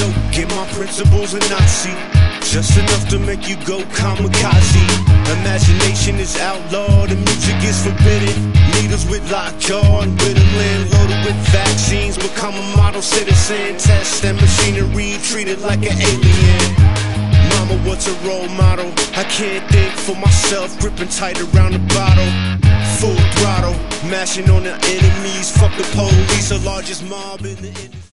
dope, get my principles a Nazi. Just enough to make you go kamikaze. Imagination is outlawed, the music is forbidden. Needles with lockjaw and Ritalin, loaded with vaccines. Become a model citizen, test and machinery, treated like an alien. Mama, what's a role model? I can't think for myself, gripping tight around the bottle. Full throttle, mashing on the enemies. Fuck the police, the largest mob in the industry.